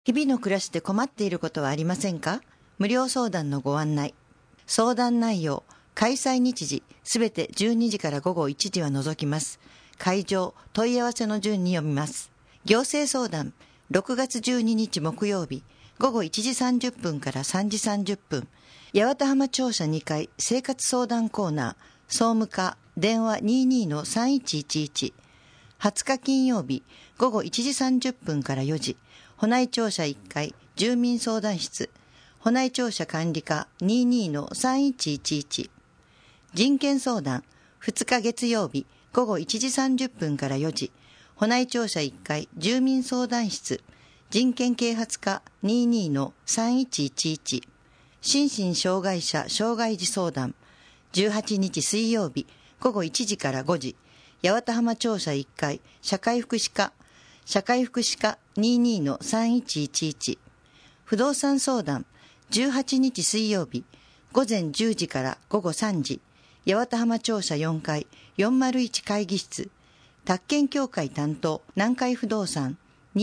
日々の暮らしで困っていることはありませんか？無料相談のご案内。相談内容、開催日時、すべて12時から午後1時は除きます。会場、問い合わせの順に読みます。行政相談、6月12日木曜日、午後1時30分から3時30分。八幡浜庁舎2階生活相談コーナー、総務課、電話 22-3111。20日金曜日、午後1時30分から4時。保内庁舎1階住民相談室、保内庁舎管理課 22-3111。人権相談、2日月曜日、午後1時30分から4時。保内庁舎1階住民相談室、人権啓発課 22-3111。心身障害者障害児相談、18日水曜日、午後1時から5時。八幡浜庁舎1階社会福祉課、社会福祉課 22-3111。不動産相談、18日水曜日、午前10時から午後3時。八幡浜庁舎4階401会議室。宅建協会担当、南海不動産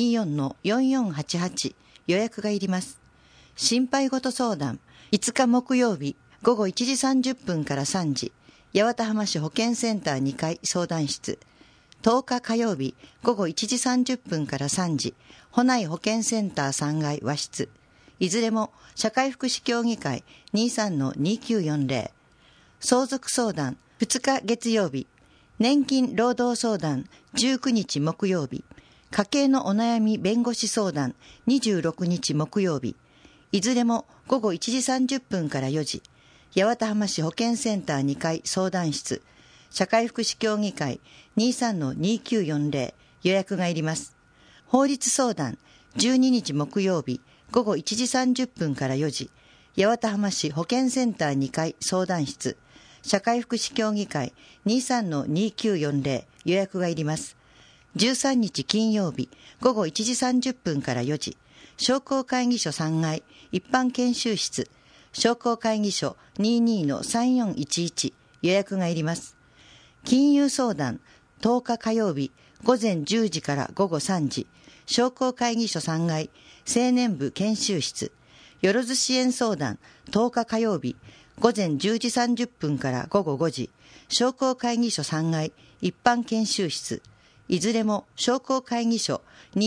24-4488。予約がいります。心配事相談、5日木曜日、午後1時30分から3時。八幡浜市保健センター2階相談室。10日火曜日、午後1時30分から3時。保内保健センター3階和室。いずれも社会福祉協議会 23-2940。相続相談、2日月曜日。年金労働相談、19日木曜日。家計のお悩み弁護士相談、26日木曜日。いずれも午後1時30分から4時。八幡浜市保健センター2階相談室。社会福祉協議会 23-2940。予約がいります。法律相談、12日木曜日、午後1時30分から4時。八幡浜市保健センター2階相談室。社会福祉協議会 23-2940。予約がいります。13日金曜日、午後1時30分から4時。商工会議所3階一般研修室。商工会議所 22-3411。予約がいります。金融相談、10日火曜日、午前10時から午後3時。商工会議所3階青年部研修室。よろず支援相談、10日火曜日、午前10時30分から午後5時。商工会議所3階一般研修室。いずれも商工会議所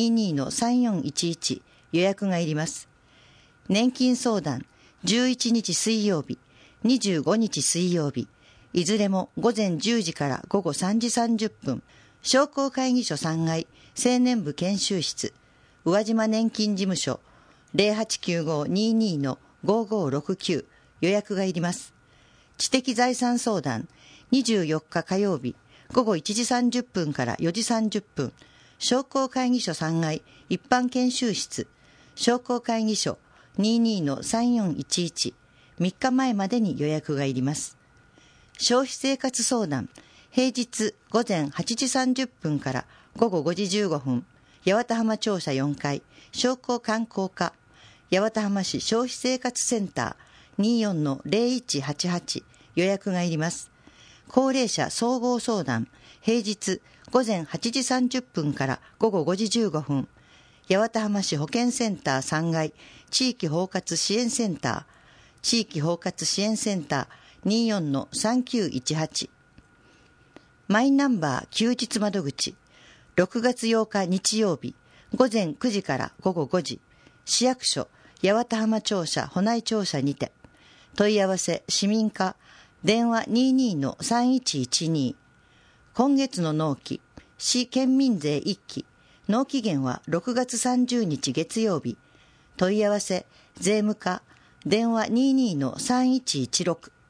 22-3411。予約がいります。年金相談、11日水曜日、25日水曜日。いずれも午前10時から午後3時30分。商工会議所3階青年部研修室。宇和島年金事務所 089522-5569。予約がいります。知的財産相談、24日火曜日、午後1時30分から4時30分。商工会議所3階一般研修室。商工会議所 22-3411。3日前までに予約がいります。消費生活相談、平日午前8時30分から午後5時15分。八幡浜庁舎4階商工観光課。八幡浜市消費生活センター 24-0188。予約がいります。高齢者総合相談、平日午前8時30分から午後5時15分。八幡浜市保健センター3階地域包括支援センター。地域包括支援センター 24-3918。マイナンバー休日窓口、6月8日日曜日、午前9時から午後5時。市役所、八幡浜庁舎保内庁舎にて。問い合わせ市民課、電話 22-3112。今月の納期、市県民税1期。納期限は6月30日月曜日。問い合わせ税務課、電話 22-3116。